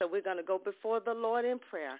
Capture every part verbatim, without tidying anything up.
So we're going to go before the Lord in prayer.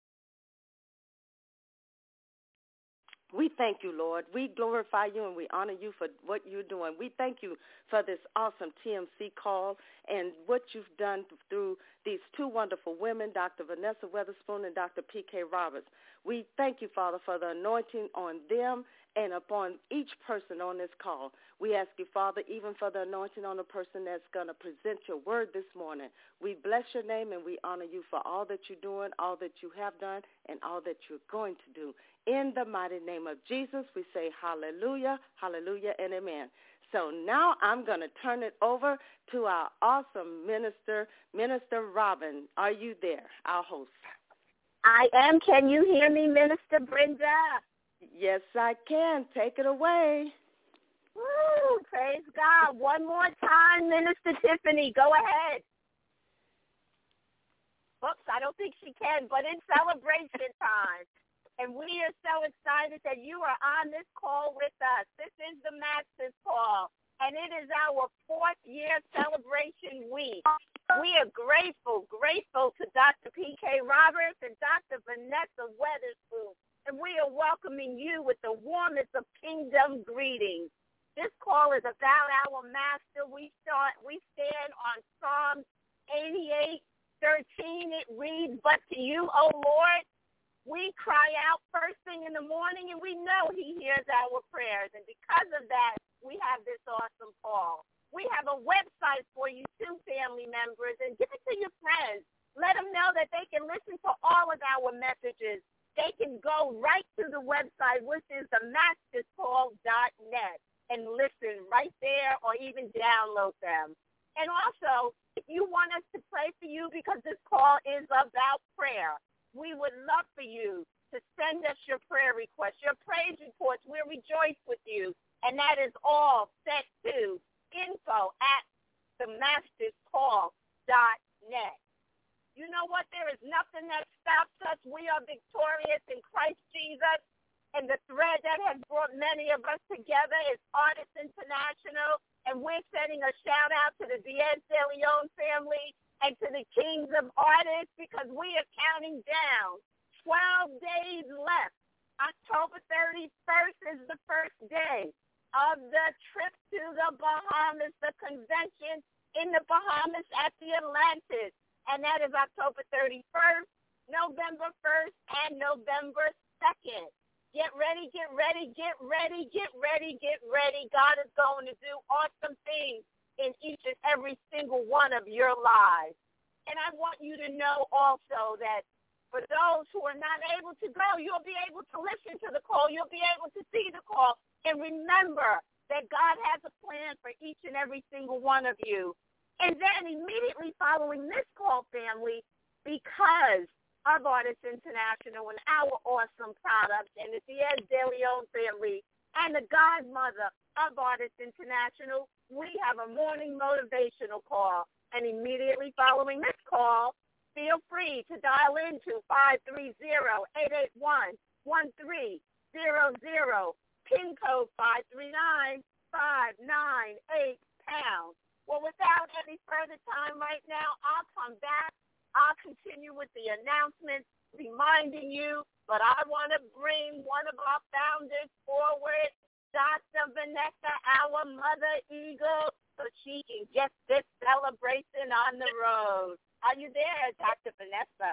We thank you, Lord. We glorify you and we honor you for what you're doing. We thank you for this awesome T M C call and what you've done through these two wonderful women, Doctor Vanessa Weatherspoon and Doctor P K Roberts. We thank you, Father, for the anointing on them and upon each person on this call. We ask you, Father, even for the anointing on the person that's going to present your word this morning. We bless your name and we honor you for all that you're doing, all that you have done, and all that you're going to do. In the mighty name of Jesus, we say hallelujah, hallelujah, and amen. So now I'm going to turn it over to our awesome minister, Minister Robin. Are you there, our host? I am. Can you hear me, Minister Brenda? Yes, I can. Take it away. Woo, praise God. One more time, Minister Tiffany. Go ahead. Oops, I don't think she can, but it's celebration time. And we are so excited that you are on this call with us. This is the Master's Call, and it is our fourth year celebration week. We are grateful, grateful to Doctor P K Roberts and Doctor Vanessa Weatherspoon, and we are welcoming you with the warmest of kingdom greetings. This call is about our Master. We start, we stand on Psalm eighty-eight thirteen. It reads, "But to you, O Lord, we cry out first thing in the morning, and we know he hears our prayers." And because of that, we have this awesome call. We have a website for you too, family members, and give it to your friends. Let them know that they can listen to all of our messages. They can go right to the website, which is the masters call dot net, and listen right there or even download them. And also, if you want us to pray for you, because this call is about prayer, we would love for you to send us your prayer requests, your praise reports. We'll rejoice with you. And that is all sent to info at the masters call dot net. You know what? There is nothing that stops us. We are victorious in Christ Jesus. And the thread that has brought many of us together is Artists International. And we're sending a shout-out to the Diaz de Leon family and to the Kings of Artists, because we are counting down. twelve days left. October thirty-first is the first day of the trip to the Bahamas, the convention in the Bahamas at the Atlantis. And that is October thirty-first, November first, and November second. Get ready, get ready, get ready, get ready, get ready. God is going to do awesome things in each and every single one of your lives. And I want you to know also that for those who are not able to go, you'll be able to listen to the call. You'll be able to see the call. And remember that God has a plan for each and every single one of you. And then immediately following this call, family, because of Artists International and our awesome products and the Diaz de Leon family and the godmother of Artists International, we have a morning motivational call. And immediately following this call, feel free to dial into five three zero, eight eight one, one three zero zero, PIN code five three nine, five nine eight pound. Well, without any further time right now, I'll come back. I'll continue with the announcements, reminding you, but I want to bring one of our founders forward, Doctor Vanessa, our mother eagle, so she can get this celebration on the road. Are you there, Doctor Vanessa?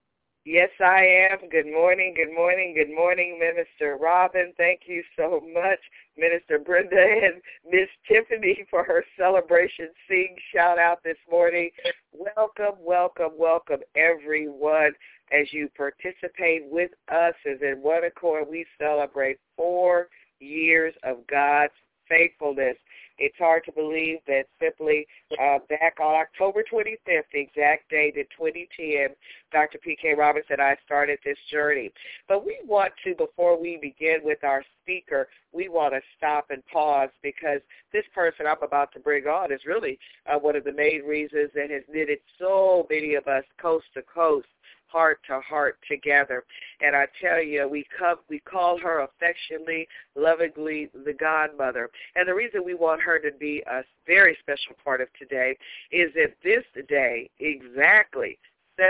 Yes, I am. Good morning, good morning, good morning, Minister Robin. Thank you so much, Minister Brenda and Miss Tiffany, for her celebration sing shout-out this morning. Welcome, welcome, welcome, everyone, as you participate with us. As in one accord, we celebrate four years of God's faithfulness. It's hard to believe that simply uh, back on October twenty-fifth, the exact date in twenty ten, Doctor P K Roberts and I started this journey. But we want to, before we begin with our speaker, we want to stop and pause, because this person I'm about to bring on is really uh, one of the main reasons that has knitted so many of us coast to coast, heart to heart together. And I tell you, we come, we call her affectionately, lovingly the godmother. And the reason we want her to be a very special part of today is that this day, exactly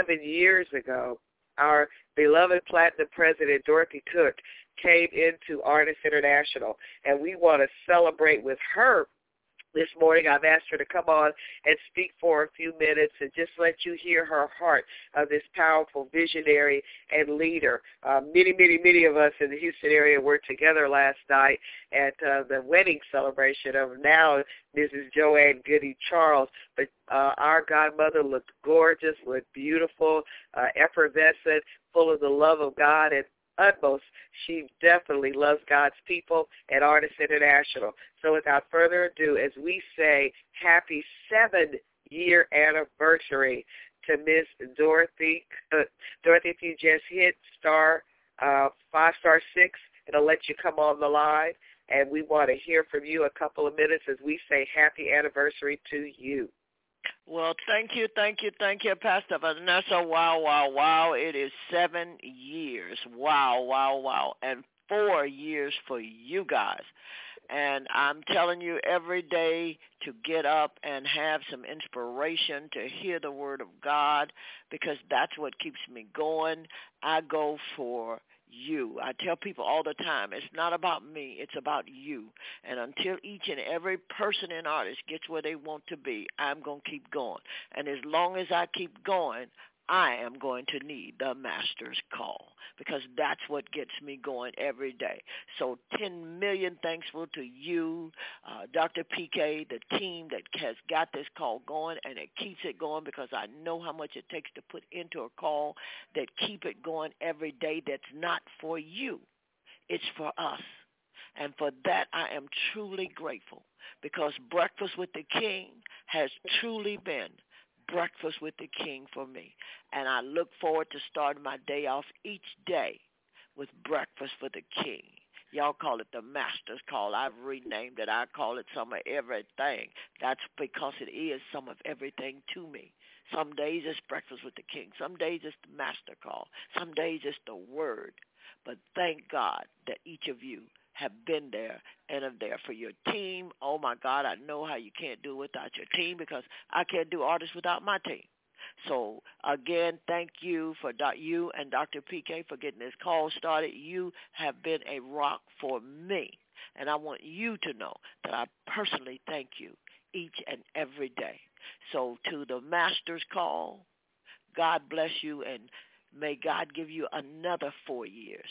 seven years ago, our beloved Platinum President, Dorothy Cook, came into Artists International, and we want to celebrate with her this morning. I've asked her to come on and speak for a few minutes and just let you hear her heart of this powerful visionary and leader. Uh, many, many, many of us in the Houston area were together last night at uh, the wedding celebration of now Missus Joanne Goody Charles. But uh, our godmother looked gorgeous, looked beautiful, uh, effervescent, full of the love of God, and utmost, she definitely loves God's people at Artists International. So without further ado, as we say happy seven-year anniversary to Miss Dorothy. Uh, Dorothy, if you just hit star uh, five star six, it'll let you come on the line, and we want to hear from you a couple of minutes as we say happy anniversary to you. Well, thank you, thank you, thank you, Pastor Vanessa. Wow, wow, wow. It is seven years. Wow, wow, wow. And four years for you guys. And I'm telling you every day to get up and have some inspiration, to hear the word of God, because that's what keeps me going. I go for you. I tell people all the time, it's not about me, it's about you. And until each and every person in Artists gets where they want to be, I'm going to keep going. And as long as I keep going, I am going to need the master's call, because that's what gets me going every day. So ten million thankful to you, uh, Doctor P K, the team that has got this call going, and it keeps it going, because I know how much it takes to put into a call that keep it going every day. That's not for you. It's for us. And for that, I am truly grateful, because Breakfast with the King has truly been Breakfast with the King for me. And I look forward to starting my day off each day with Breakfast for the King. Y'all call it the Master's Call. I've renamed it. I call it some of everything. That's because it is some of everything to me. Some days it's Breakfast with the King. Some days it's the Master Call. Some days it's the Word. But thank God that each of you have been there and are there for your team. Oh, my God, I know how you can't do it without your team, because I can't do Artists without my team. So, again, thank you for you and Doctor P K for getting this call started. You have been a rock for me, and I want you to know that I personally thank you each and every day. So to the Master's Call, God bless you, and may God give you another four years.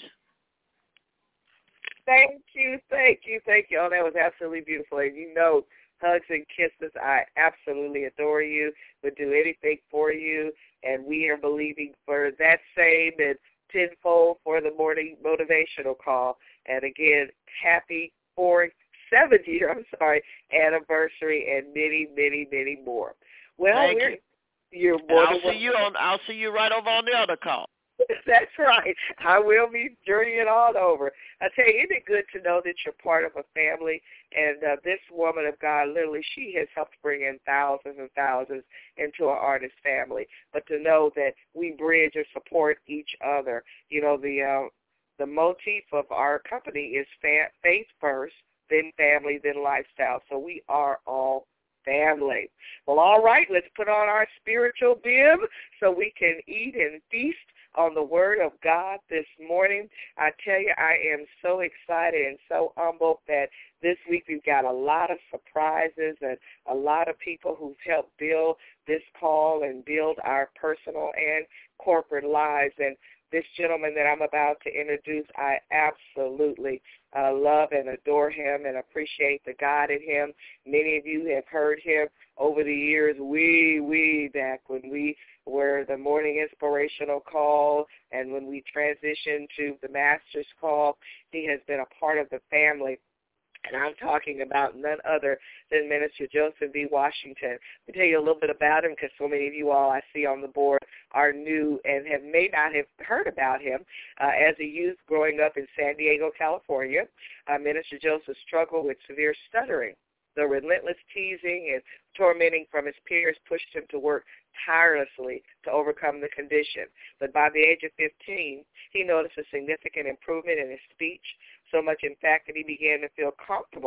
Thank you, thank you, thank you. Oh, that was absolutely beautiful. And you know, hugs and kisses, I absolutely adore you, would do anything for you, and we are believing for that same and tenfold for the morning motivational call. And again, happy fourth, seventh year, I'm sorry, anniversary, and many, many, many more. Well, thank we're, you. You're more I'll than see you on. I'll see you right over on the other call. That's right. I will be journeying on over. I tell you, isn't it good to know that you're part of a family? And uh, this woman of God, literally, she has helped bring in thousands and thousands into our artist family. But to know that we bridge or support each other, you know, the uh, the motif of our company is fa- faith first, then family, then lifestyle. So we are all family. Well, all right, let's put on our spiritual bib so we can eat and feast on the word of God this morning. I tell you, I am so excited and so humbled that this week we've got a lot of surprises and a lot of people who've helped build this call and build our personal and corporate lives. And this gentleman that I'm about to introduce, I absolutely uh, love and adore him and appreciate the God in him. Many of you have heard him over the years, way, way back when we were the morning inspirational call and when we transitioned to the master's call. He has been a part of the family. And I'm talking about none other than Minister Joseph B. Washington. Let me tell you a little bit about him, because so many of you all I see on the board are new and have may not have heard about him. Uh, as a youth growing up in San Diego, California, uh, Minister Joseph struggled with severe stuttering. The relentless teasing and tormenting from his peers pushed him to work tirelessly to overcome the condition. But by the age of fifteen, he noticed a significant improvement in his speech, so much in fact that he began to feel comfortable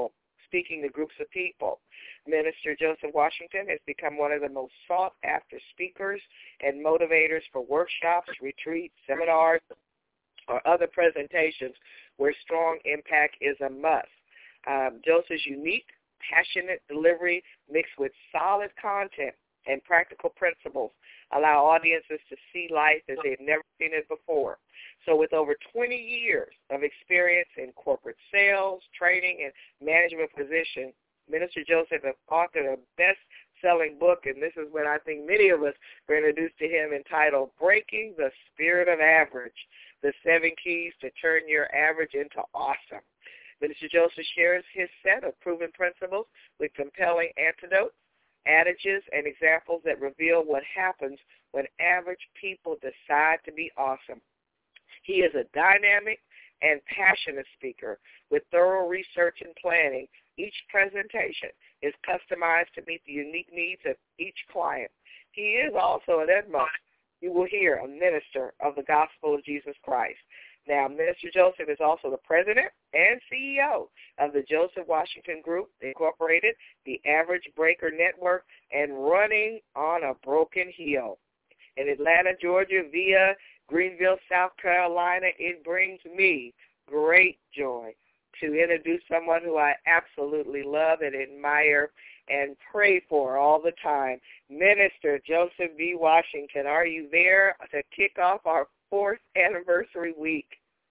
speaking to groups of people. Minister Joseph Washington has become one of the most sought-after speakers and motivators for workshops, retreats, seminars, or other presentations where strong impact is a must. Um, Joseph's unique, passionate delivery mixed with solid content and practical principles allow audiences to see life as they've never seen it before. So with over twenty years of experience in corporate sales, training, and management positions, Minister Joseph has authored a best-selling book, and this is what I think many of us were introduced to him, entitled Breaking the Spirit of Average, the Seven Keys to Turn Your Average into Awesome. Minister Joseph shares his set of proven principles with compelling antidotes, adages, and examples that reveal what happens when average people decide to be awesome. He is a dynamic and passionate speaker with thorough research and planning. Each presentation is customized to meet the unique needs of each client. He is also, at that moment, you will hear a minister of the gospel of Jesus Christ. Now, Minister Joseph is also the president and C E O of the Joseph Washington Group, Incorporated, the Average Breaker Network, and Running on a Broken Heel. In Atlanta, Georgia, via Greenville, South Carolina, it brings me great joy to introduce someone who I absolutely love and admire and pray for all the time, Minister Joseph B. Washington. Are you there to kick off our fourth anniversary week?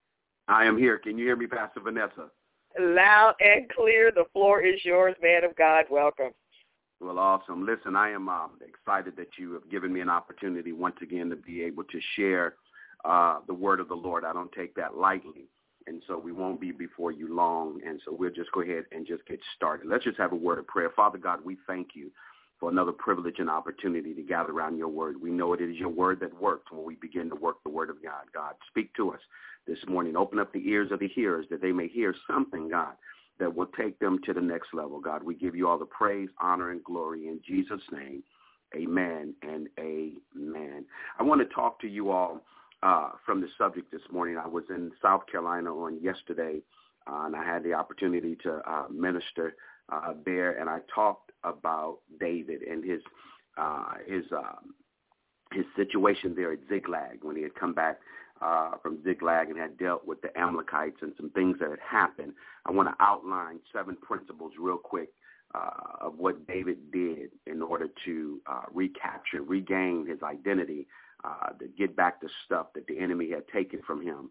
I am here. Can you hear me, Pastor Vanessa? Loud and clear. The floor is yours, man of God. Welcome. Well, awesome. Listen, I am um, excited that you have given me an opportunity once again to be able to share uh, the word of the Lord. I don't take that lightly, and so we won't be before you long, and so we'll just go ahead and just get started. Let's just have a word of prayer. Father God, we thank you for another privilege and opportunity to gather around your word. We know it is your word that works when we begin to work the word of God. God, speak to us this morning. Open up the ears of the hearers that they may hear something, God, that will take them to the next level. God, we give you all the praise, honor, and glory in Jesus' name. Amen and amen. I want to talk to you all uh, from the subject this morning. I was in South Carolina on yesterday, uh, and I had the opportunity to uh, minister uh, there, and I talked about David and his uh, his um, his situation there at Ziklag when he had come back uh, from Ziklag and had dealt with the Amalekites and some things that had happened. I want to outline seven principles real quick uh, of what David did in order to uh, recapture, regain his identity, uh, to get back the stuff that the enemy had taken from him.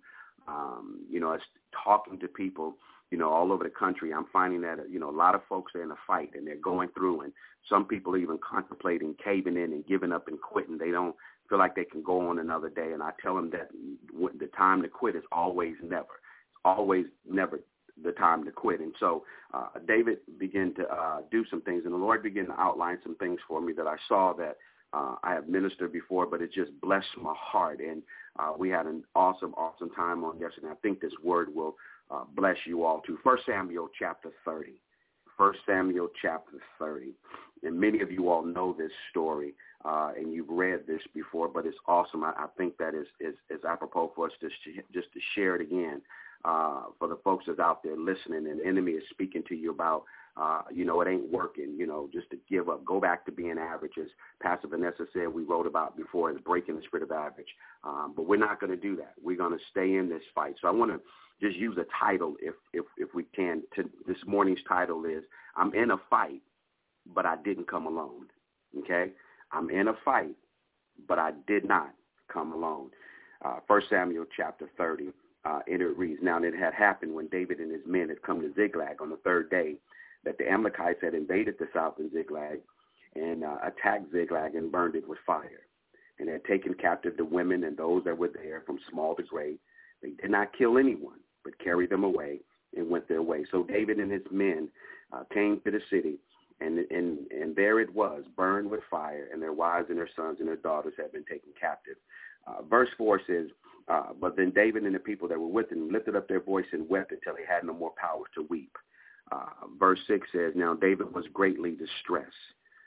Um, you know, as talking to people, you know, all over the country, I'm finding that, you know, a lot of folks are in a fight and they're going through, and some people are even contemplating caving in and giving up and quitting. They don't feel like they can go on another day. And I tell them that the time to quit is always never. It's always never the time to quit. And so uh, David began to uh, do some things, and the Lord began to outline some things for me that I saw that uh, I have ministered before, but it just blessed my heart. And uh, we had an awesome, awesome time on yesterday. I think this word will Uh, bless you all too. First Samuel chapter thirty. First Samuel chapter thirty. And many of you all know this story, uh, and you've read this before, but it's awesome. I, I think that is, is, is apropos for us to sh- just to share it again uh, for the folks that's out there listening, and the enemy is speaking to you about, uh, you know, it ain't working, you know, just to give up. Go back to being average. As Pastor Vanessa said, we wrote about before, is breaking the spirit of average. Um, but we're not going to do that. We're going to stay in this fight. So I want to just use a title if, if, if we can. To, this morning's title is, I'm in a fight, but I didn't come alone. Okay? I'm in a fight, but I did not come alone. Uh, First Samuel chapter thirty, uh, and it reads, Now it had happened when David and his men had come to Ziklag on the third day that the Amalekites had invaded the south in Ziklag and uh, attacked Ziklag and burned it with fire, and had taken captive the women and those that were there from small to great. They did not kill anyone, but carried them away and went their way. So David and his men uh, came to the city, and, and and there it was, burned with fire, and their wives and their sons and their daughters had been taken captive. Uh, verse four says, uh, But then David and the people that were with him lifted up their voice and wept until they had no more power to weep. Uh, verse six says, Now David was greatly distressed.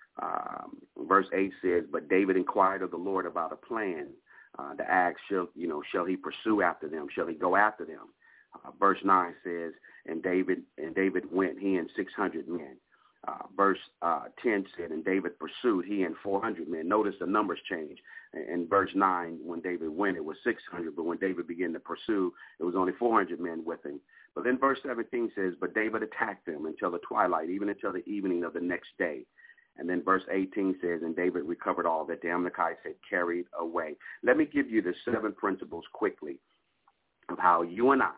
Um, verse eight says, But David inquired of the Lord about a plan Uh, to ask, shall, you know, shall he pursue after them? Shall he go after them? Uh, verse nine says, and David and David went, he and six hundred men. Uh, verse uh, ten said, and David pursued, he and four hundred men. Notice the numbers change. In verse nine, when David went, it was six hundred, but when David began to pursue, it was only four hundred men with him. But then verse seventeen says, but David attacked them until the twilight, even until the evening of the next day. And then verse eighteen says, and David recovered all that the Amalekites had carried away. Let me give you the seven principles quickly of how you and I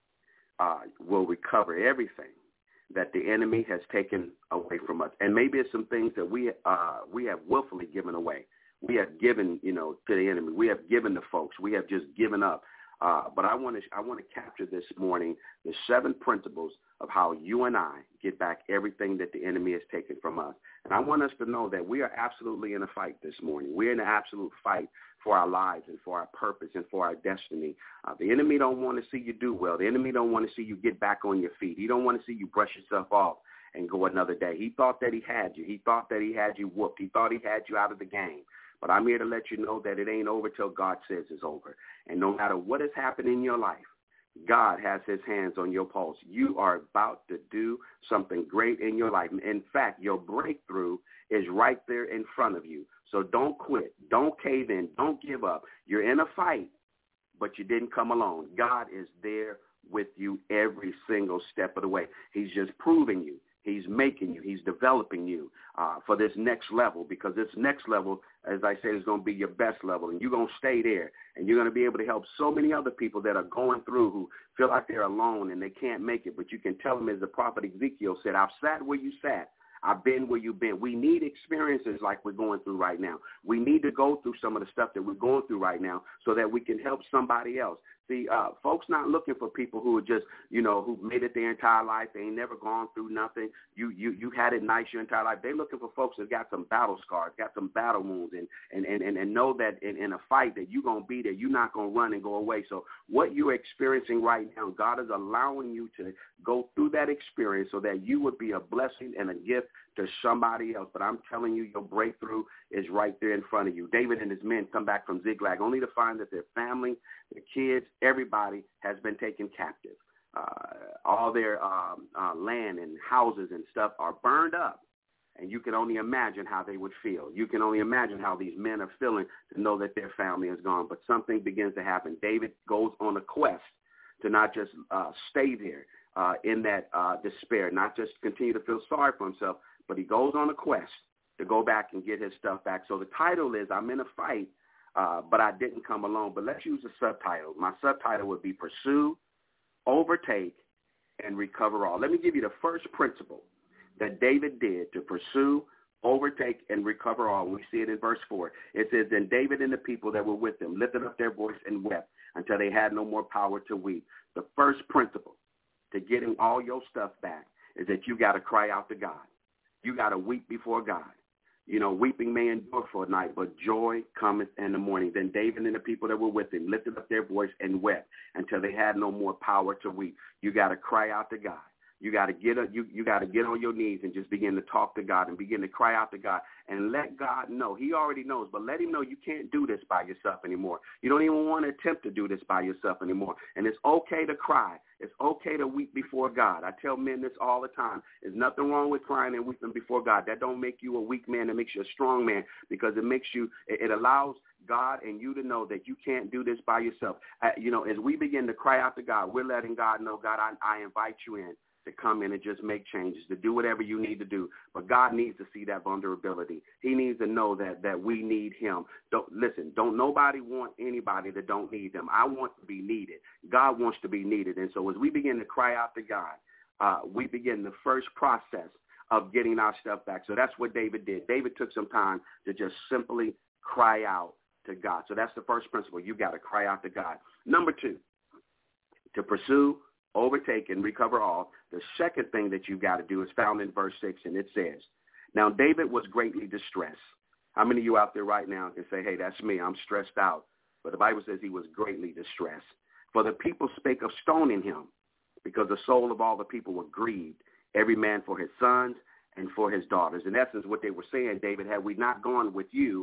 uh, will recover everything that the enemy has taken away from us. And maybe it's some things that we uh, we have willfully given away. We have given, you know, to the enemy. We have given to folks. We have just given up. Uh, but I want to I want to capture this morning the seven principles of how you and I get back everything that the enemy has taken from us. And I want us to know that we are absolutely in a fight this morning. We're in an absolute fight for our lives and for our purpose and for our destiny. Uh, the enemy don't want to see you do well. The enemy don't want to see you get back on your feet. He don't want to see you brush yourself off and go another day. He thought that he had you. He thought that he had you whooped. He thought he had you out of the game. But I'm here to let you know that it ain't over till God says it's over. And no matter what has happened in your life, God has his hands on your pulse. You are about to do something great in your life. In fact, your breakthrough is right there in front of you. So don't quit. Don't cave in. Don't give up. You're in a fight, but you didn't come alone. God is there with you every single step of the way. He's just proving you. He's making you. He's developing you uh, for this next level, because this next level, as I said, is going to be your best level, and you're going to stay there, and you're going to be able to help so many other people that are going through who feel like they're alone and they can't make it. But you can tell them, as the prophet Ezekiel said, I've sat where you sat. I've been where you've been. We need experiences like we're going through right now. We need to go through some of the stuff that we're going through right now so that we can help somebody else. See, uh, folks not looking for people who are just, you know, who've made it their entire life. They ain't never gone through nothing. You you you had it nice your entire life. They're looking for folks that got some battle scars, got some battle wounds, and and, and, and, and know that in, in a fight that you're going to be there. You're not going to run and go away. So what you're experiencing right now, God is allowing you to go through that experience so that you would be a blessing and a gift to somebody else. But I'm telling you, your breakthrough is right there in front of you. David and his men come back from Ziklag only to find that their family, their kids, everybody has been taken captive. Uh, all their um, uh, land and houses and stuff are burned up. And you can only imagine how they would feel. You can only imagine how these men are feeling to know that their family is gone. But something begins to happen. David goes on a quest to not just uh, stay there uh, in that uh, despair, not just continue to feel sorry for himself, but he goes on a quest to go back and get his stuff back. So the title is, I'm in a fight, uh, but I didn't come alone. But let's use a subtitle. My subtitle would be Pursue, Overtake, and Recover All. Let me give you the first principle that David did to pursue, overtake, and recover all. We see it in verse four. It says, then David and the people that were with him lifted up their voice and wept until they had no more power to weep. The first principle to getting all your stuff back is that you got to cry out to God. You got to weep before God. You know, weeping may endure for a night, but joy cometh in the morning. Then David and the people that were with him lifted up their voice and wept until they had no more power to weep. You got to cry out to God. You got to get a, you you got to get on your knees and just begin to talk to God and begin to cry out to God and let God know. He already knows, but let him know you can't do this by yourself anymore. You don't even want to attempt to do this by yourself anymore. And it's okay to cry. It's okay to weep before God. I tell men this all the time. There's nothing wrong with crying and weeping before God. That don't make you a weak man. It makes you a strong man, because it makes you, it, it allows God and you to know that you can't do this by yourself. Uh, you know, as we begin to cry out to God, we're letting God know, God, I, I invite you in to come in and just make changes, to do whatever you need to do. But God needs to see that vulnerability. He needs to know that that we need him. Don't listen, don't nobody want anybody that don't need them. I want to be needed. God wants to be needed. And so as we begin to cry out to God, uh, we begin the first process of getting our stuff back. So that's what David did. David took some time to just simply cry out to God. So that's the first principle. You got to cry out to God. Number two, to pursue, overtake, and recover all. The second thing that you got to do is found in verse six, and it says, now David was greatly distressed. How many of you out there right now can say, hey, that's me, I'm stressed out? But the Bible says he was greatly distressed. For the people spake of stoning him, because the soul of all the people were grieved, every man for his sons and for his daughters. In essence, what they were saying, David, had we not gone with you,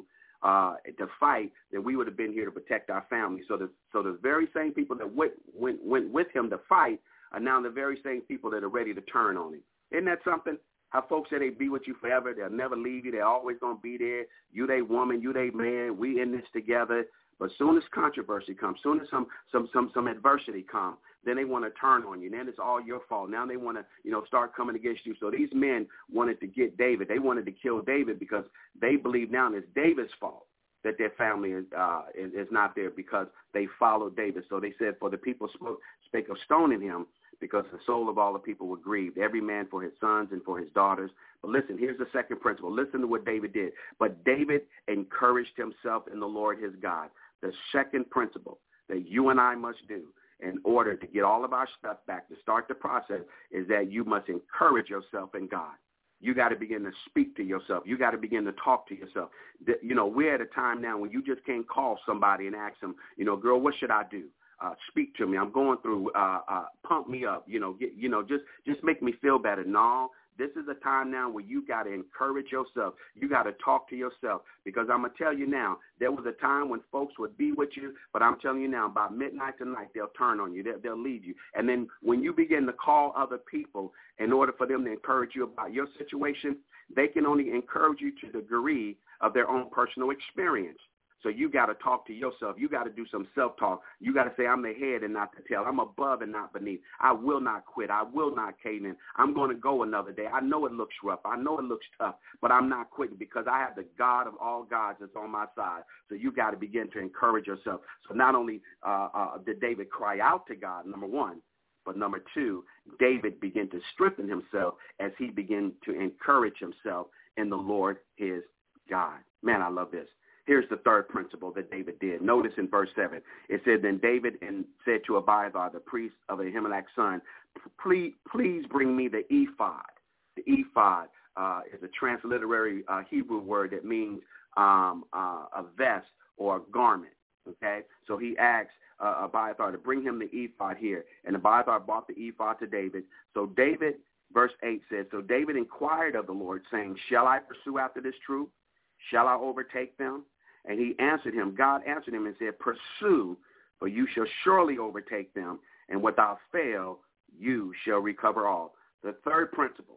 uh, to fight, then we would have been here to protect our family. So the so the very same people that went, went, went with him to fight are now the very same people that are ready to turn on him. Isn't that something? How folks say they be with you forever. They'll never leave you. They're always going to be there. You they woman, you they man. We in this together. But soon as controversy comes, soon as some some some some adversity comes, then they want to turn on you. Then it's all your fault. Now they want to, you know, start coming against you. So these men wanted to get David. They wanted to kill David because they believe now it's David's fault that their family is, uh, is, is not there because they followed David. So they said, for the people spoke, spake of stoning him because the soul of all the people were grieved, every man for his sons and for his daughters. But listen, here's the second principle. Listen to what David did. But David encouraged himself in the Lord his God. The second principle that you and I must do in order to get all of our stuff back, to start the process, is that you must encourage yourself in God. You got to begin to speak to yourself. You got to begin to talk to yourself. You know, we're at a time now when you just can't call somebody and ask them, you know, girl, what should I do? Uh, speak to me. I'm going through, uh, uh, pump me up, you know, get, you know, just, just make me feel better. No, this is a time now where you got to encourage yourself. You got to talk to yourself, because I'm going to tell you now, there was a time when folks would be with you, but I'm telling you now, about midnight tonight, they'll turn on you. They'll, they'll leave you. And then when you begin to call other people in order for them to encourage you about your situation, they can only encourage you to the degree of their own personal experience. So you got to talk to yourself. You got to do some self-talk. You got to say, I'm the head and not the tail. I'm above and not beneath. I will not quit. I will not cave in. I'm going to go another day. I know it looks rough. I know it looks tough, but I'm not quitting because I have the God of all gods that's on my side. So you got to begin to encourage yourself. So not only uh, uh, did David cry out to God, number one, but number two, David began to strengthen himself as he began to encourage himself in the Lord his God. Man, I love this. Here's the third principle that David did. Notice in verse seven, it said, then David and said to Abiathar, the priest of Ahimelech's son, please, please bring me the ephod. The ephod uh, is a transliterary uh, Hebrew word that means um, uh, a vest or a garment. Okay, so he asked uh, Abiathar to bring him the ephod here, and Abiathar brought the ephod to David. So David, verse eight says, so David inquired of the Lord, saying, shall I pursue after this troop? Shall I overtake them? And he answered him, God answered him and said, pursue, for you shall surely overtake them, and without fail you shall recover all. The third principle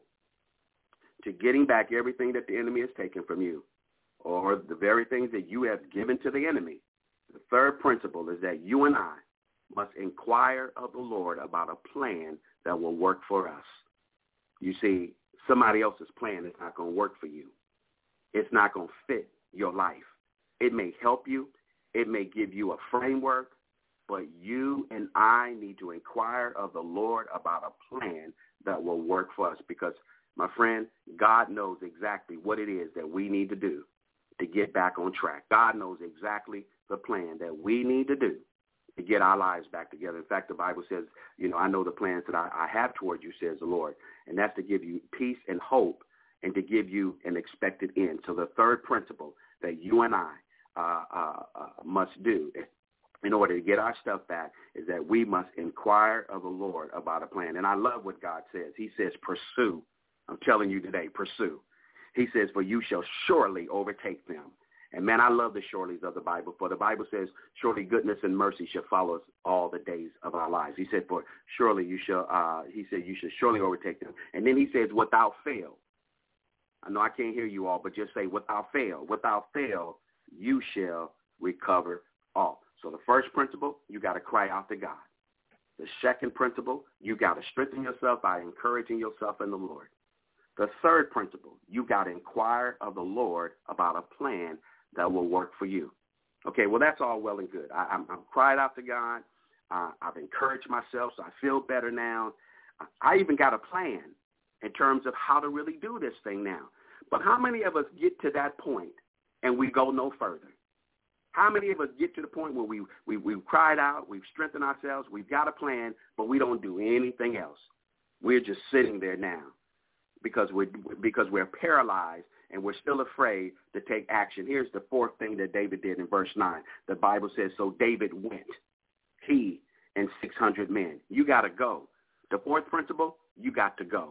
to getting back everything that the enemy has taken from you, or the very things that you have given to the enemy, the third principle is that you and I must inquire of the Lord about a plan that will work for us. You see, somebody else's plan is not going to work for you. It's not going to fit your life. It may help you. It may give you a framework, but you and I need to inquire of the Lord about a plan that will work for us, because, my friend, God knows exactly what it is that we need to do to get back on track. God knows exactly the plan that we need to do to get our lives back together. In fact, the Bible says, you know, I know the plans that I, I have toward you, says the Lord, and that's to give you peace and hope and to give you an expected end. So the third principle that you and I uh, uh, uh, must do in order to get our stuff back is that we must inquire of the Lord about a plan. And I love what God says. He says, pursue. I'm telling you today, pursue. He says, for you shall surely overtake them. And, man, I love the surelys of the Bible. For the Bible says, surely goodness and mercy shall follow us all the days of our lives. He said, for surely you shall, uh, he said, you shall surely overtake them. And then he says, without fail. I know I can't hear you all, but just say, without fail. Without fail, you shall recover all. So the first principle, you got to cry out to God. The second principle, you got to strengthen yourself by encouraging yourself in the Lord. The third principle, you got to inquire of the Lord about a plan that will work for you. Okay, well, that's all well and good. I, I'm, I'm cried out to God. Uh, I've encouraged myself, so I feel better now. I even got a plan in terms of how to really do this thing now. But how many of us get to that point and we go no further? How many of us get to the point where we, we, we've cried out, we've strengthened ourselves, we've got a plan, but we don't do anything else? We're just sitting there now because we're, because we're paralyzed and we're still afraid to take action. Here's the fourth thing that David did in verse nine. The Bible says, so David went, he and six hundred men. You got to go. The fourth principle, you got to go.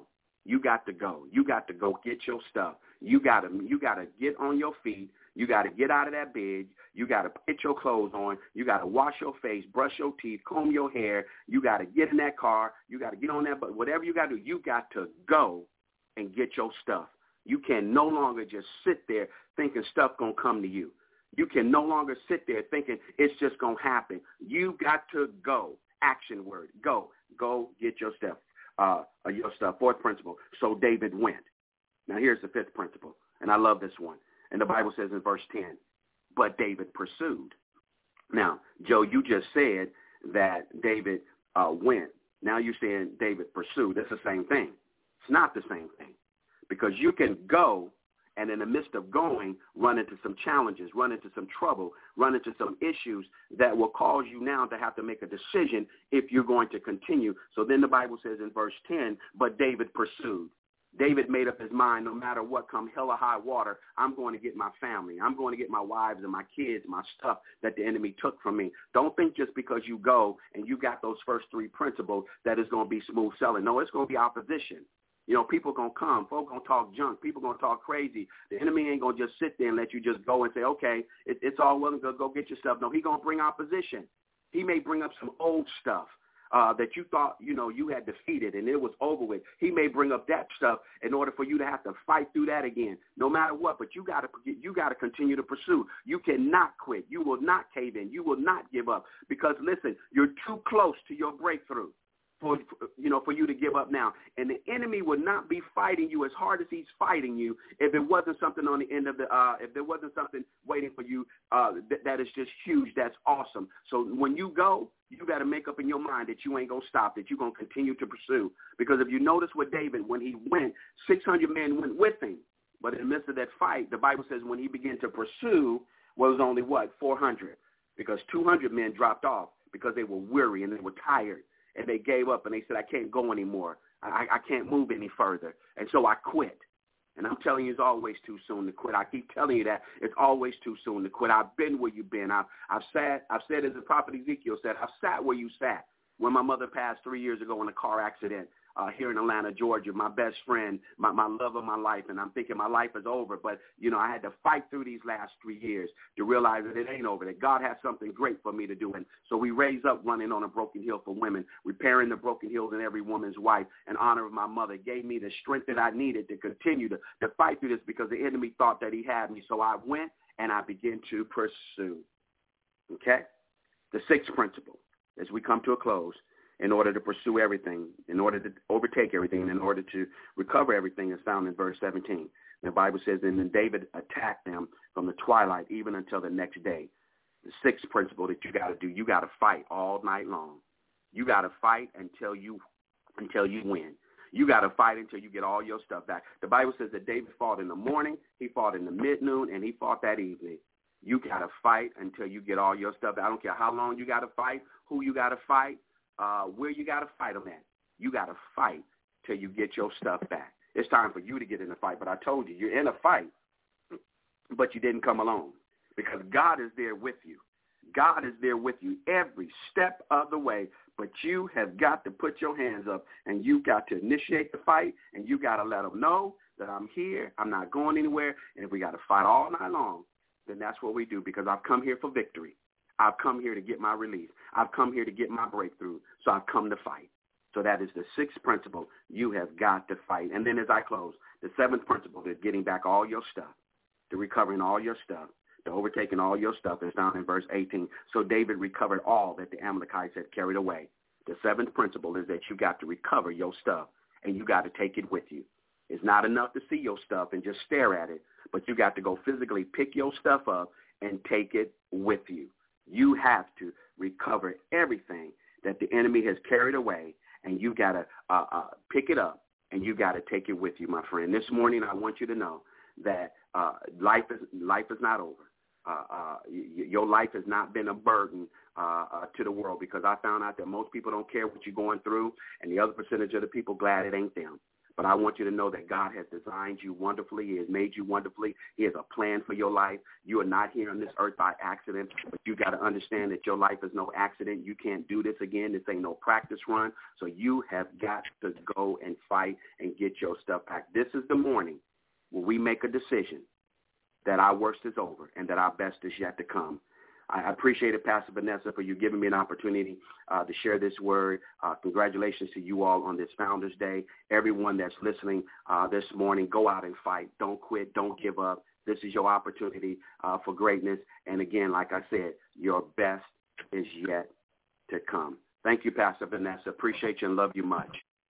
You got to go. You got to go get your stuff. You got to you got to get on your feet. You got to get out of that bed. You got to put your clothes on. You got to wash your face, brush your teeth, comb your hair. You got to get in that car. You got to get on that, but whatever you got to do, you got to go and get your stuff. You can no longer just sit there thinking stuff going to come to you. You can no longer sit there thinking it's just going to happen. You got to go. Action word. Go. Go get your stuff. Uh, your stuff. Fourth principle. So David went. Now here's the fifth principle, and I love this one. And the Bible says in verse ten, but David pursued. Now, Joe, you just said that David uh, went. Now you're saying David pursued. That's the same thing. It's not the same thing, because you can go and in the midst of going, run into some challenges, run into some trouble, run into some issues that will cause you now to have to make a decision if you're going to continue. So then the Bible says in verse ten, but David pursued. David made up his mind, no matter what, come hell or high water, I'm going to get my family. I'm going to get my wives and my kids, my stuff that the enemy took from me. Don't think just because you go and you got those first three principles that it's going to be smooth sailing. No, it's going to be opposition. You know, people going to come. Folks going to talk junk. People going to talk crazy. The enemy ain't going to just sit there and let you just go and say, okay, it, it's all well and good. Go get your stuff. No, he going to bring opposition. He may bring up some old stuff uh, that you thought, you know, you had defeated and it was over with. He may bring up that stuff in order for you to have to fight through that again, no matter what. But you got to you got to continue to pursue. You cannot quit. You will not cave in. You will not give up, because, listen, you're too close to your breakthrough. For, you know, for you to give up now. And the enemy would not be fighting you as hard as he's fighting you if it wasn't something on the end of the, uh, if there wasn't something waiting for you uh, th- that is just huge, that's awesome. So when you go, you got to make up in your mind that you ain't going to stop, that you're going to continue to pursue. Because if you notice with David, when he went, six hundred men went with him. But in the midst of that fight, the Bible says when he began to pursue, was only what, four hundred? Because two hundred men dropped off because they were weary and they were tired. And they gave up, and they said, I can't go anymore. I, I can't move any further. And so I quit. And I'm telling you, it's always too soon to quit. I keep telling you that. It's always too soon to quit. I've been where you've been. I've, I've sat, I've said, as the prophet Ezekiel said, I've sat where you sat. When my mother passed three years ago in a car accident uh, here in Atlanta, Georgia, my best friend, my, my love of my life, and I'm thinking my life is over. But, you know, I had to fight through these last three years to realize that it ain't over, that God has something great for me to do. And so we raise up running on a broken hill for women, repairing the broken hills in every woman's wife in honor of my mother. Gave me the strength that I needed to continue to, to fight through this, because the enemy thought that he had me. So I went and I began to pursue. Okay? The sixth principle, as we come to a close, in order to pursue everything, in order to overtake everything, in order to recover everything, is found in verse seventeen. The Bible says, and then David attacked them from the twilight even until the next day. The sixth principle that you got to do, you got to fight all night long. You got to fight until you until you win. You got to fight until you get all your stuff back. The Bible says that David fought in the morning, he fought in the mid-noon, and he fought that evening. You got to fight until you get all your stuff back. I don't care how long you got to fight, who you got to fight, uh, where you got to fight them at. You got to fight till you get your stuff back. It's time for you to get in the fight. But I told you, you're in a fight, but you didn't come alone, because God is there with you. God is there with you every step of the way, but you have got to put your hands up, and you got to initiate the fight, and you got to let them know that I'm here, I'm not going anywhere, and if we got to fight all night long, then that's what we do, because I've come here for victory. I've come here to get my release. I've come here to get my breakthrough, so I've come to fight. So that is the sixth principle. You have got to fight. And then as I close, the seventh principle is getting back all your stuff, to recovering all your stuff, to overtaking all your stuff, is found in verse eighteen. So David recovered all that the Amalekites had carried away. The seventh principle is that you got to recover your stuff, and you got to take it with you. It's not enough to see your stuff and just stare at it, but you got to go physically pick your stuff up and take it with you. You have to recover everything that the enemy has carried away, and you got to uh, uh, pick it up, and you got to take it with you, my friend. This morning, I want you to know that uh, life is life is not over. Uh, uh, y- your life has not been a burden uh, uh, to the world, because I found out that most people don't care what you're going through, and the other percentage of the people glad it ain't them. But I want you to know that God has designed you wonderfully. He has made you wonderfully. He has a plan for your life. You are not here on this earth by accident, but you got to understand that your life is no accident. You can't do this again. This ain't no practice run. So you have got to go and fight and get your stuff back. This is the morning where we make a decision that our worst is over and that our best is yet to come. I appreciate it, Pastor Vanessa, for you giving me an opportunity uh, to share this word. Uh, congratulations to you all on this Founders Day. Everyone that's listening uh, this morning, go out and fight. Don't quit. Don't give up. This is your opportunity uh, for greatness. And again, like I said, your best is yet to come. Thank you, Pastor Vanessa. Appreciate you and love you much.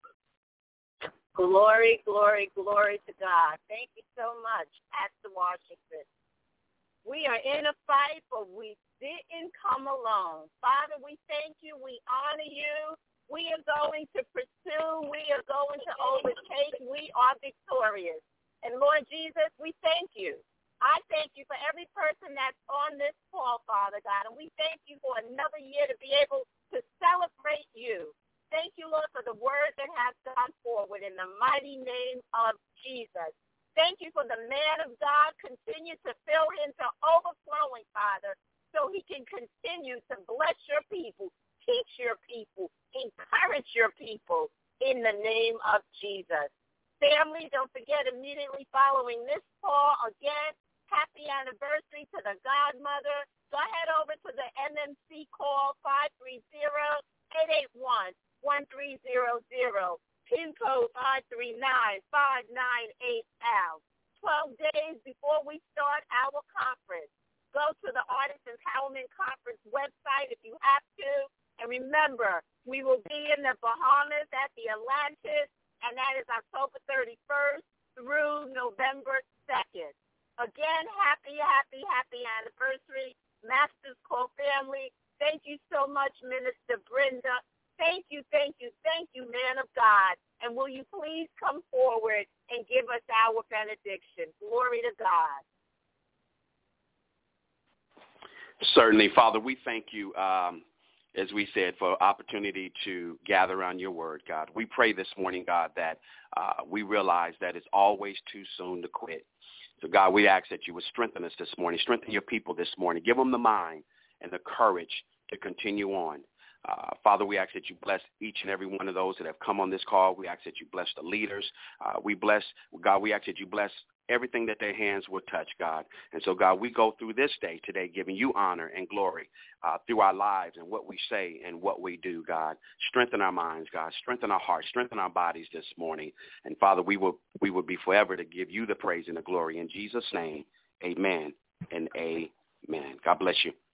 Glory, glory, glory to God. Thank you so much, Pastor Washington. We are in a fight, but we didn't come alone. Father, we thank you. We honor you. We are going to pursue. We are going to overtake. We are victorious. And Lord Jesus, we thank you. I thank you for every person that's on this call, Father God. And we thank you for another year to be able to celebrate you. Thank you, Lord, for the word that has gone forward in the mighty name of Jesus. Thank you for the man of God. Continue to fill him to overflowing, Father, so he can continue to bless your people, teach your people, encourage your people in the name of Jesus. Family, don't forget, immediately following this call, again, happy anniversary to the godmother. Go ahead over to the M M C call, five three zero, eight eight one, one three zero zero. Pin code five three nine, five nine eight L. twelve days before we start our conference. Go to the Artist Empowerment Conference website if you have to. And remember, we will be in the Bahamas at the Atlantis, and that is October thirty-first through November second. Again, happy, happy, happy anniversary, Masters Call family. Thank you so much, Minister Brenda. Thank you, thank you, thank you, man of God. And will you please come forward and give us our benediction? Glory to God. Certainly, Father, we thank you, um, as we said, for opportunity to gather around your word, God. We pray this morning, God, that uh, we realize that it's always too soon to quit. So, God, we ask that you would strengthen us this morning, strengthen your people this morning, give them the mind and the courage to continue on. Uh, Father, we ask that you bless each and every one of those that have come on this call. We ask that you bless the leaders. Uh, we bless, God, we ask that you bless everything that their hands will touch, God. And so, God, we go through this day today giving you honor and glory uh, through our lives and what we say and what we do, God. Strengthen our minds, God. Strengthen our hearts. Strengthen our bodies this morning. And, Father, we will, we will be forever to give you the praise and the glory. In Jesus' name, amen and amen. God bless you.